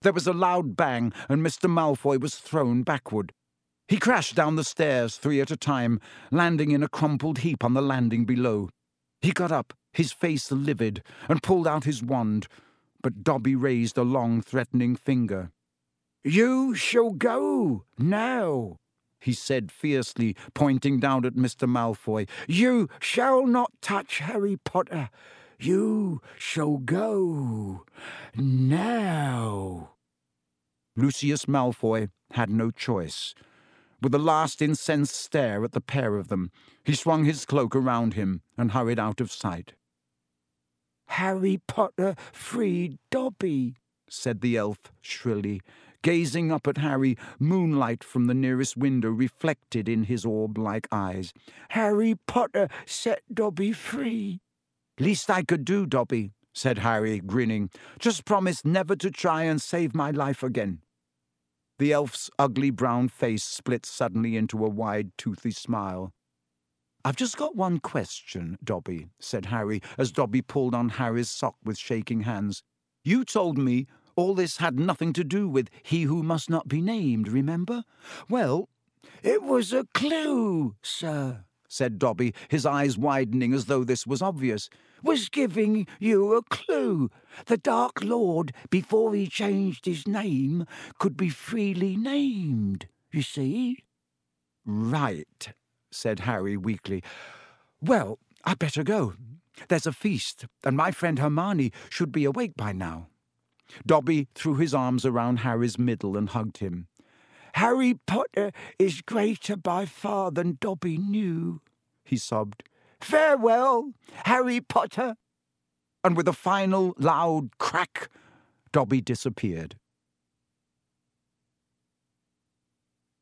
There was a loud bang, and Mr. Malfoy was thrown backward. He crashed down the stairs 3 at a time, landing in a crumpled heap on the landing below. He got up, his face livid, and pulled out his wand, but Dobby raised a long, threatening finger. "You shall go now," he said fiercely, pointing down at Mr. Malfoy. "You shall not touch Harry Potter. You shall go now." Lucius Malfoy had no choice. With a last incensed stare at the pair of them, he swung his cloak around him and hurried out of sight. "Harry Potter freed Dobby," said the elf shrilly, gazing up at Harry, moonlight from the nearest window reflected in his orb-like eyes. "Harry Potter set Dobby free." "Least I could do, Dobby," said Harry, grinning. "Just promise never to try and save my life again." The elf's ugly brown face split suddenly into a wide, toothy smile. "I've just got one question, Dobby," said Harry, as Dobby pulled on Harry's sock with shaking hands. "You told me all this had nothing to do with He Who Must Not Be Named, remember? Well, it was a clue, sir," said Dobby, his eyes widening as though this was obvious. "Was giving you a clue. The Dark Lord, before he changed his name, could be freely named, you see." "Right," said Harry weakly. "Well, I'd better go. There's a feast, and my friend Hermione should be awake by now." Dobby threw his arms around Harry's middle and hugged him. "Harry Potter is greater by far than Dobby knew," he sobbed. "Farewell, Harry Potter." And with a final loud crack, Dobby disappeared.